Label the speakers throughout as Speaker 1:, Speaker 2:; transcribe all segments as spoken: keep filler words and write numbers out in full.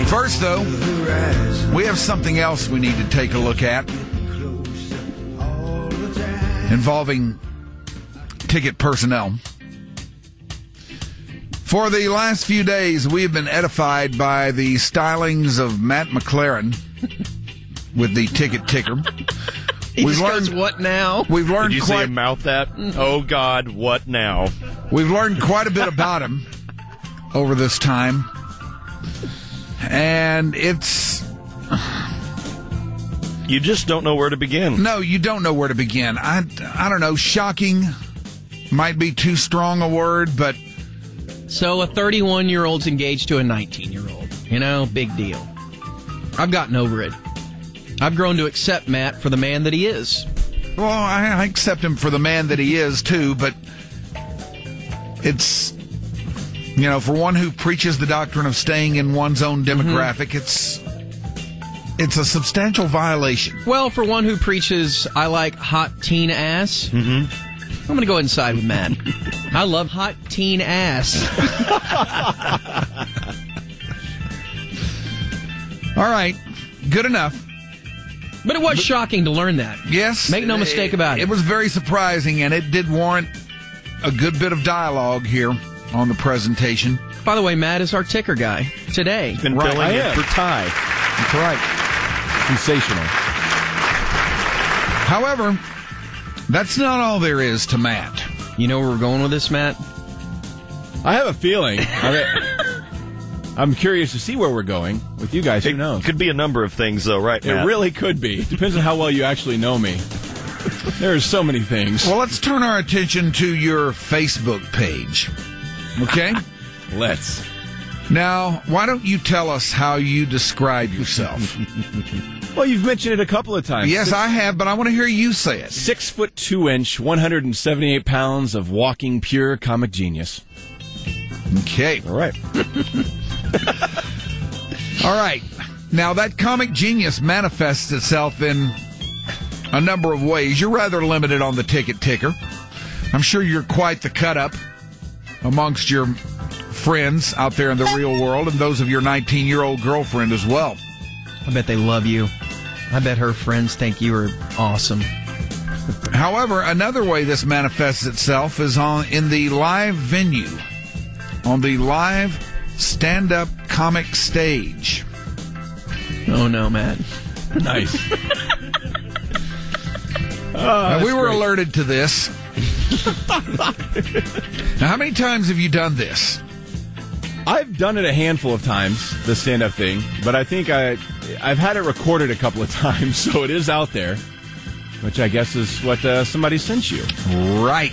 Speaker 1: First, though, we have something else we need to take a look at involving ticket personnel. For the last few days, we have been edified by the stylings of Matt McLaren with the ticket ticker.
Speaker 2: He
Speaker 1: We've
Speaker 2: just
Speaker 1: learned
Speaker 2: goes, what now?
Speaker 1: We've learned
Speaker 3: Did you
Speaker 1: quite,
Speaker 3: see him mouth that? Oh, God, what now?
Speaker 1: We've learned quite a bit about him over this time. And it's...
Speaker 3: You just don't know where to begin.
Speaker 1: No, you don't know where to begin. I, I don't know. Shocking might be too strong a word, but...
Speaker 2: So a thirty-one-year-old's engaged to a nineteen-year-old. You know, big deal. I've gotten over it. I've grown to accept Matt for the man that he is.
Speaker 1: Well, I, I accept him for the man that he is, too, but it's... You know, for one who preaches the doctrine of staying in one's own demographic, mm-hmm. it's it's a substantial violation.
Speaker 2: Well, for one who preaches, I like hot teen ass, mm-hmm. I'm going to go ahead and side with Matt. I love hot teen ass.
Speaker 1: All right, good enough.
Speaker 2: But it was but, shocking to learn that.
Speaker 1: Yes.
Speaker 2: Make no
Speaker 1: it,
Speaker 2: mistake about it.
Speaker 1: It was very surprising, and it did warrant a good bit of dialogue here on the presentation.
Speaker 2: By the way, Matt is our ticker guy today.
Speaker 3: He's been
Speaker 1: right.
Speaker 3: filling in for Ty.
Speaker 1: That's right.
Speaker 4: Sensational.
Speaker 1: However, that's not all there is to Matt.
Speaker 2: You know where we're going with this, Matt?
Speaker 4: I have a feeling. I mean, I'm curious to see where we're going with you guys. Who
Speaker 3: It
Speaker 4: knows?
Speaker 3: could be a number of things, though, right,
Speaker 4: It
Speaker 3: Matt?
Speaker 4: really could be. Depends on how well you actually know me. There's so many things.
Speaker 1: Well, let's turn our attention to your Facebook page. Okay?
Speaker 4: Let's.
Speaker 1: Now, why don't you tell us how you describe yourself?
Speaker 4: Well, you've mentioned it a couple of times.
Speaker 1: Yes,
Speaker 4: six,
Speaker 1: I have, but I want to hear you say it.
Speaker 4: Six foot two inch, one hundred seventy-eight pounds of walking pure comic genius.
Speaker 1: Okay.
Speaker 4: All right.
Speaker 1: All right. Now, that comic genius manifests itself in a number of ways. You're rather limited on the ticket ticker. I'm sure you're quite the cut-up amongst your friends out there in the real world and those of your nineteen-year-old girlfriend as well.
Speaker 2: I bet they love you. I bet her friends think you are awesome.
Speaker 1: However, another way this manifests itself is on in the live venue, on the live stand-up comic stage.
Speaker 2: Oh, no, Matt.
Speaker 4: Nice. oh,
Speaker 1: now, we were
Speaker 4: great.
Speaker 1: alerted to this. Now, how many times have you done this?
Speaker 4: I've done it a handful of times, the stand-up thing, but I think I, I've had it recorded a couple of times, so it is out there, which I guess is what uh, somebody sent you.
Speaker 1: Right.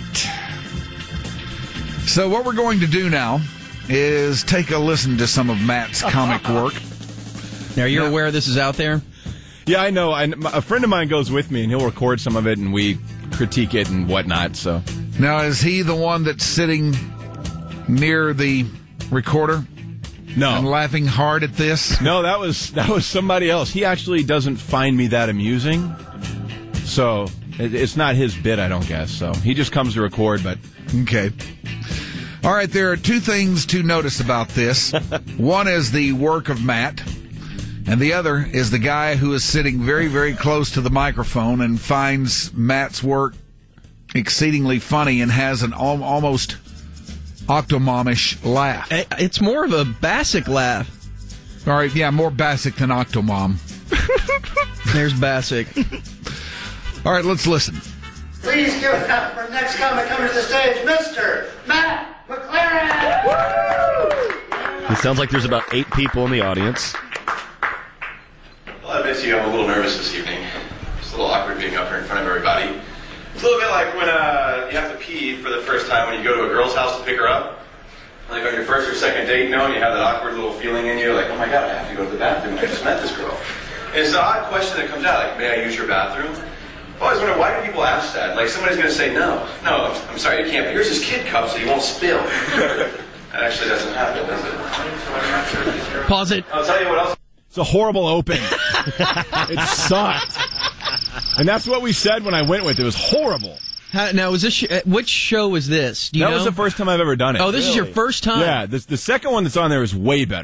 Speaker 1: So what we're going to do now is take a listen to some of Matt's comic work.
Speaker 2: Now, you're
Speaker 1: Yeah.
Speaker 2: aware this is out there?
Speaker 4: Yeah, I know. I, a friend of mine goes with me, and he'll record some of it, and we critique it and whatnot. So,
Speaker 1: Now, is he the one that's sitting near the recorder
Speaker 4: no,
Speaker 1: and laughing hard at this?
Speaker 4: no, that was that was somebody else. He actually doesn't find me that amusing, so it, it's not his bit, I don't guess. So he just comes to record, but
Speaker 1: Okay. All right, there are two things to notice about this. One is the work of Matt, and the other is the guy who is sitting very, very close to the microphone and finds Matt's work exceedingly funny and has an al- almost Octomomish laugh.
Speaker 2: It's more of a Bassick laugh.
Speaker 1: All right, yeah, more Bassick than Octomom.
Speaker 2: There's Bassick.
Speaker 1: All right, let's listen.
Speaker 5: Please give it up for our next comic coming to the stage, Mister Matt McLaren!
Speaker 3: It sounds like there's about eight people in the audience.
Speaker 6: Well, I admit to you, I'm a little nervous this evening. It's a little awkward being up here in front of everybody. It's a little bit like when uh, you have to pee for the first time when you go to a girl's house to pick her up. Like on your first or second date, you know, and you have that awkward little feeling in you, like, oh my god, I have to go to the bathroom. I just met this girl. And it's an odd question that comes out, like, may I use your bathroom? I always wonder, why do people ask that? Like, somebody's going to say no. No, I'm, I'm sorry, you can't. But here's this kid cup so you won't spill. That actually doesn't happen, does it?
Speaker 2: Pause it.
Speaker 6: I'll tell you what else.
Speaker 4: it's a horrible open. It sucked, and that's what we said when I went with it. It was horrible.
Speaker 2: How, now, is this sh- which show is this? Do you
Speaker 4: That
Speaker 2: know?
Speaker 4: was the first time I've ever done it.
Speaker 2: Oh, this is your first time?
Speaker 4: Yeah, this, the second one that's on there is way better.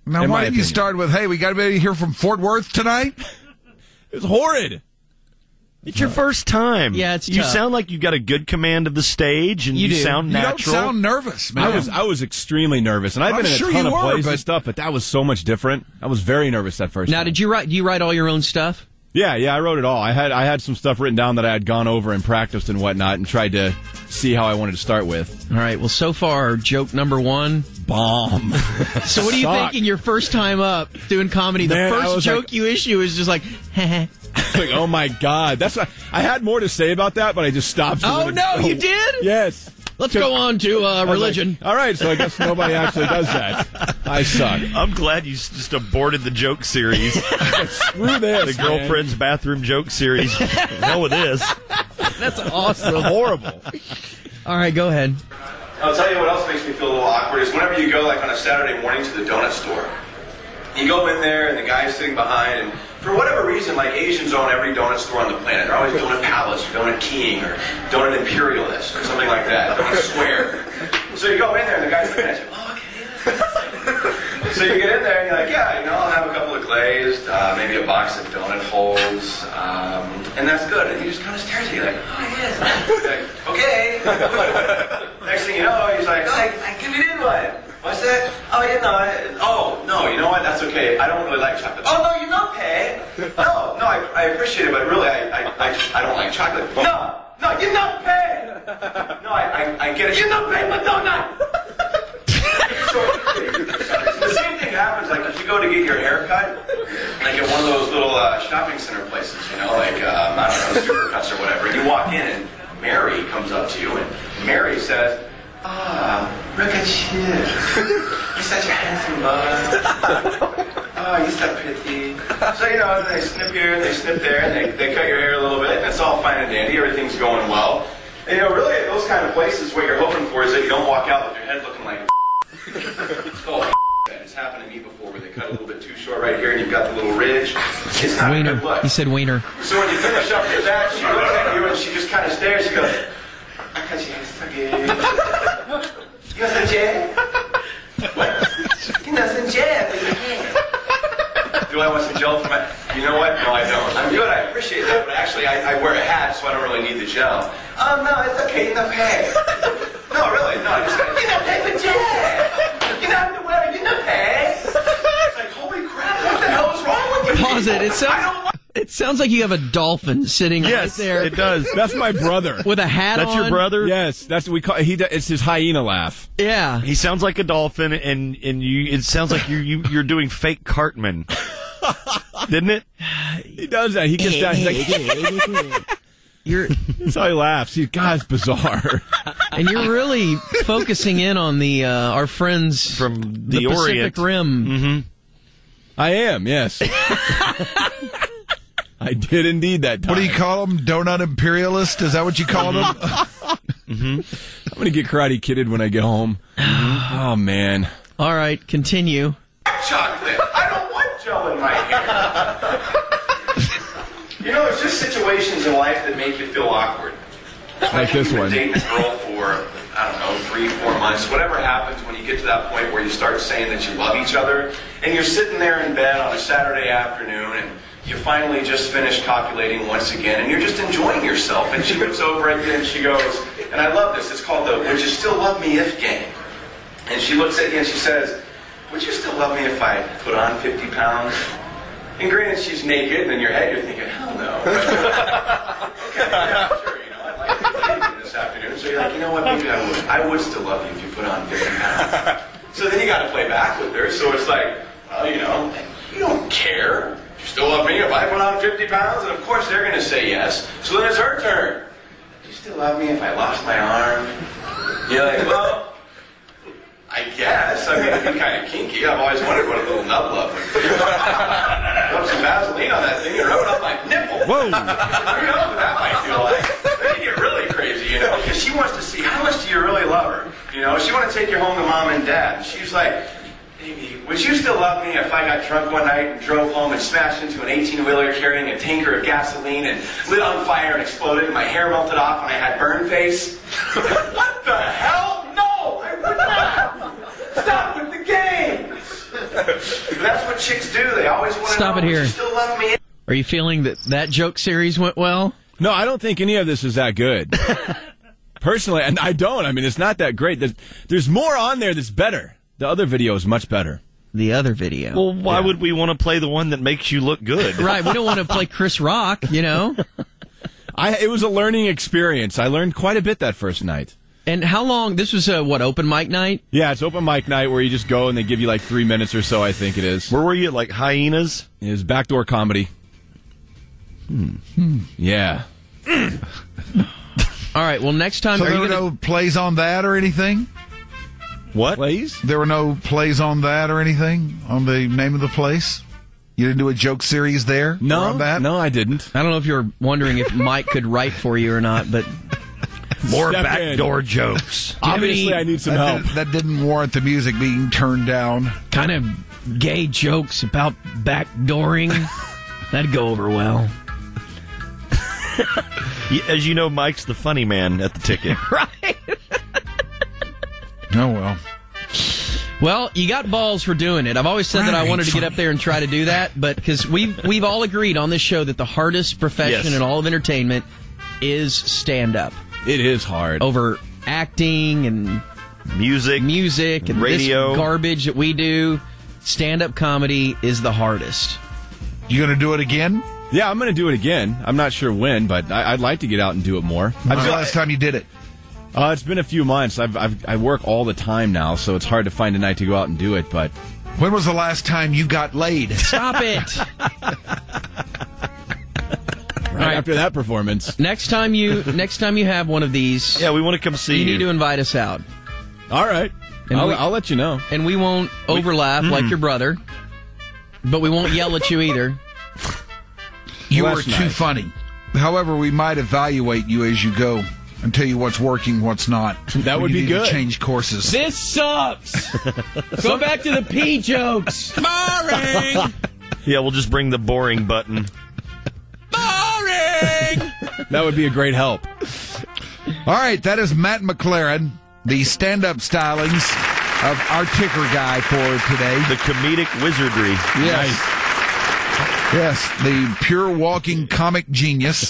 Speaker 1: Now,
Speaker 4: in
Speaker 1: why
Speaker 4: my
Speaker 1: didn't you
Speaker 4: opinion.
Speaker 1: start with, hey, we got anybody here from Fort Worth tonight?
Speaker 4: It was horrid.
Speaker 3: It's your first time.
Speaker 2: Yeah, it's
Speaker 3: You
Speaker 2: tough.
Speaker 3: sound like you got a good command of the stage, and
Speaker 2: You
Speaker 3: you,
Speaker 2: do.
Speaker 3: sound
Speaker 1: You don't
Speaker 3: natural.
Speaker 1: sound nervous, man.
Speaker 4: I was I was extremely nervous, and I've
Speaker 1: I'm
Speaker 4: been in
Speaker 1: sure
Speaker 4: a ton
Speaker 1: you
Speaker 4: of
Speaker 1: were,
Speaker 4: plays
Speaker 1: but-
Speaker 4: and stuff, but that was so much different. I was very nervous that first
Speaker 2: Now,
Speaker 4: time.
Speaker 2: did you write? Do you write all your own stuff?
Speaker 4: Yeah, yeah, I wrote it all. I had I had some stuff written down that I had gone over and practiced and whatnot, and tried to see how I wanted to start with.
Speaker 2: All right. Well, so far, joke number one.
Speaker 4: Bomb.
Speaker 2: So, what are you
Speaker 4: Sucked.
Speaker 2: thinking your first time up doing comedy? The
Speaker 4: Man, I
Speaker 2: first
Speaker 4: was
Speaker 2: joke
Speaker 4: like-
Speaker 2: you issue is just like, heh.
Speaker 4: Like, oh my god, that's what, I had more to say about that, but I just stopped.
Speaker 2: Oh, no, you did?
Speaker 4: Yes.
Speaker 2: Let's go on to uh,
Speaker 4: I was like,
Speaker 2: religion.
Speaker 4: all right, so I guess nobody actually does that. I suck.
Speaker 3: I'm glad you s- just aborted the joke series.
Speaker 4: Screw this,
Speaker 3: The
Speaker 4: man.
Speaker 3: girlfriend's bathroom joke series. Hell with this.
Speaker 2: That's awesome.
Speaker 4: Horrible.
Speaker 2: All right, go ahead.
Speaker 6: I'll tell you what else makes me feel a little awkward is whenever you go like on a Saturday morning to the donut store. You go in there and the guy's sitting behind, and for whatever reason, like Asians own every donut store on the planet. They're always Donut Palace or Donut King or Donut Imperialist or something like that. Donut Square. So you go in there and the guy's looking at you. Oh, okay. So you get in there and you're like, yeah, you know, I'll have a couple of glazed, uh, maybe a box of donut holes, um, and that's good. And he just kind of stares at you like, oh, yes. Like, okay. Next thing you know, he's like, oh, I, I give you in one. What's that? Oh, yeah, no, I, oh, no, you know what? That's okay. I don't really like chocolate. Oh, no, you don't pay. No, no, I, I appreciate it, but really, I, I, I, I don't like chocolate. No, no, you don't pay. No, I, I, I get it. You don't pay, but don't I? So, the same thing happens, like, if you go to get your hair cut, like at one of those little uh, shopping center places, you know, like, um, I don't know, Supercuts or whatever, and you walk in and Mary comes up to you, and Mary says, ah, look at you. You're such a handsome bud. Oh, you're so pretty. So, you know, they snip here and they snip there and they, they cut your hair a little bit and it's all fine and dandy. Everything's going well. And, you know, really at those kind of places, what you're hoping for is that you don't walk out with your head looking like oh, it's happened to me before where they cut a little bit too short right here and you've got the little ridge. It's not a
Speaker 2: Wiener.
Speaker 6: good look.
Speaker 2: He said wiener.
Speaker 6: So when you finish up with that, she looks at you and she just kind of stares. She goes, You know Jay? What? You know Jay? Do I want some gel for my... You know what? No, I don't. I'm good. I appreciate that, but actually, I, I wear a hat, so I don't really need the gel. Oh, no, it's okay. You don't pay. No, really, no. I just you don't pay for Jay. You don't have to wear it. You don't pay. It's like, holy crap, what the hell is wrong with you?
Speaker 2: Pause it. It
Speaker 6: I
Speaker 2: sounds,
Speaker 6: don't like...
Speaker 2: it sounds like you have a dolphin sitting
Speaker 3: Yes,
Speaker 2: right there
Speaker 3: it does.
Speaker 4: That's my brother.
Speaker 2: with a hat
Speaker 3: That's
Speaker 2: on.
Speaker 3: your brother?
Speaker 4: Yes, that's what we call. He. do- It's his hyena laugh.
Speaker 2: Yeah.
Speaker 3: He sounds like a dolphin, and, and you. It sounds like you, you, you're doing fake Cartman. Didn't it?
Speaker 4: He does that. He gets down. He's like,
Speaker 2: You're
Speaker 4: that's how he laughs. He, God, it's bizarre.
Speaker 2: and you're really focusing in on the uh, our friends
Speaker 3: From
Speaker 2: the,
Speaker 3: the
Speaker 2: Pacific
Speaker 3: Orient.
Speaker 2: Rim.
Speaker 3: Mm-hmm.
Speaker 4: I am. Yes. I did indeed that time.
Speaker 1: What do you call them? Donut imperialist? Is that what you call them?
Speaker 4: I'm gonna get Karate Kidded when I get home. Oh man.
Speaker 2: All right, continue.
Speaker 6: Chocolate. I don't want gel in my hair. You know, it's just situations in life that make you feel awkward.
Speaker 4: Like this
Speaker 6: You've been
Speaker 4: one.
Speaker 6: dating a girl for, I don't know, three, four months. Whatever happens when you get to that point where you start saying that you love each other, and you're sitting there in bed on a Saturday afternoon, and you finally just finished copulating once again, and you're just enjoying yourself, and she looks over at you and she goes, and I love this, it's called the Would You Still Love Me If game. And she looks at you and she says, would you still love me if I put on fifty pounds? And granted, she's naked, and in your head you're thinking, hell no. Okay, yeah, sure, you know, I'd like to play this afternoon. So you're like, you know what, maybe I would. I would still love you if you put on fifty pounds. So then you got to play back with her. So it's like, well, you know, you don't care. You still love me if I put on fifty pounds? And of course they're going to say yes. So then it's her turn. Do you still love me if I lost my arm? You're like, well... I guess. I mean, it'd be kind of kinky. I've always wondered what a little nub love would be. Rub some Vaseline on that thing and rub it up my nipple.
Speaker 4: Whoa.
Speaker 6: Who knows what that might feel like? Then you get really crazy, you know, because she wants to see how much do you really love her. You know, she wants to take you home to mom and dad. And she's like, baby, would you still love me if I got drunk one night and drove home and smashed into an eighteen-wheeler carrying a tanker of gasoline and lit on fire and exploded and my hair melted off and I had burn face? What the hell? No, I would not. Stop with the games. That's what chicks do. They always want to
Speaker 2: Stop
Speaker 6: know,
Speaker 2: it here.
Speaker 6: "You still love me?"
Speaker 2: Are you feeling that that joke series went well?
Speaker 4: No, I don't think any of this is that good. Personally, and I don't. I mean, it's not that great. There's, there's more on there that's better. The other video is much better.
Speaker 2: The other video.
Speaker 3: Well, why
Speaker 4: Yeah.
Speaker 3: would we want to play the one that makes you look good?
Speaker 2: Right, we don't want to play Chris Rock, you know?
Speaker 4: I, it was a learning experience. I learned quite a bit that first night.
Speaker 2: And how long? This was a, what, open mic night?
Speaker 4: Yeah, it's open mic night where you just go and they give you like three minutes or so, I think it is.
Speaker 3: Where were you? Like hyenas?
Speaker 4: It was backdoor comedy. Hmm. Yeah.
Speaker 2: All right, well, next time,
Speaker 1: So
Speaker 2: are
Speaker 1: there
Speaker 2: you
Speaker 1: were
Speaker 2: gonna,
Speaker 1: no plays on that or anything?
Speaker 3: What?
Speaker 4: Plays?
Speaker 1: There were no plays on that or anything on the name of the place? You didn't do a joke series there?
Speaker 4: No,
Speaker 1: or on that?
Speaker 4: no, I didn't.
Speaker 2: I don't know if you're wondering if Mike could write for you or not, but
Speaker 3: More
Speaker 4: Step
Speaker 3: backdoor jokes.
Speaker 4: Obviously,
Speaker 2: any-
Speaker 4: I need some
Speaker 1: That,
Speaker 4: help.
Speaker 1: did, that didn't warrant the music being turned down.
Speaker 2: kind of gay jokes about backdooring, that'd go over well.
Speaker 3: As you know, Mike's the funny man at the ticket.
Speaker 2: Right?
Speaker 1: Oh, well.
Speaker 2: Well, you got balls for doing it. I've always said that I
Speaker 1: Right,
Speaker 2: wanted to get
Speaker 1: fine.
Speaker 2: up there and try to do that, but because we've, we've all agreed on this show that the hardest profession
Speaker 3: Yes.
Speaker 2: in all of entertainment is stand-up.
Speaker 4: It is hard.
Speaker 2: Over acting and
Speaker 3: Music.
Speaker 2: music and
Speaker 3: Radio.
Speaker 2: this garbage that we do, stand-up comedy is the hardest.
Speaker 1: You going to do it again?
Speaker 4: Yeah, I'm going to do it again. I'm not sure when, but I, I'd like to get out and do it more.
Speaker 1: When's the last time you did it?
Speaker 4: Uh, it's been a few months. I've, I've I work all the time now, so it's hard to find a night to go out and do it. But
Speaker 1: When was the last time you got laid?
Speaker 2: Stop it!
Speaker 4: right after that performance,
Speaker 2: Next time you next time you have one of these,
Speaker 3: Yeah, we want to come see
Speaker 2: you
Speaker 3: you.
Speaker 2: need to invite us out.
Speaker 4: all right,
Speaker 2: And
Speaker 4: I'll,
Speaker 2: we-
Speaker 4: I'll let you know.
Speaker 2: And we won't overlap like your brother, but we won't yell at you either.
Speaker 1: You
Speaker 4: Well,
Speaker 1: were
Speaker 4: that's
Speaker 1: too
Speaker 4: nice.
Speaker 1: funny. However, we might evaluate you as you go and tell you what's working, what's not.
Speaker 4: That
Speaker 1: When
Speaker 4: would
Speaker 1: you
Speaker 4: be
Speaker 1: need to
Speaker 4: good.
Speaker 1: change courses.
Speaker 2: This sucks! Go back to the pee jokes! Boring!
Speaker 3: Yeah, we'll just bring the boring button.
Speaker 2: Boring!
Speaker 4: That would be a great help.
Speaker 1: All right, that is Matt McLaren, the stand-up stylings of our ticker guy for today.
Speaker 3: The comedic wizardry.
Speaker 1: Yes. Yes, the pure walking comic genius.